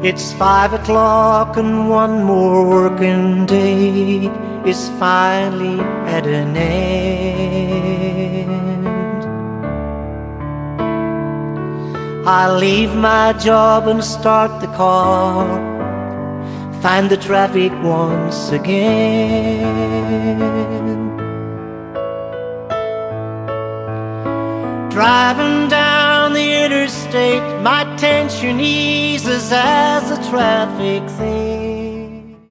It's 5 o'clock and one more working day is finally at an end. I leave my job and start the car, find the traffic once again. Driving down the interstate, my tension eases as the traffic thins.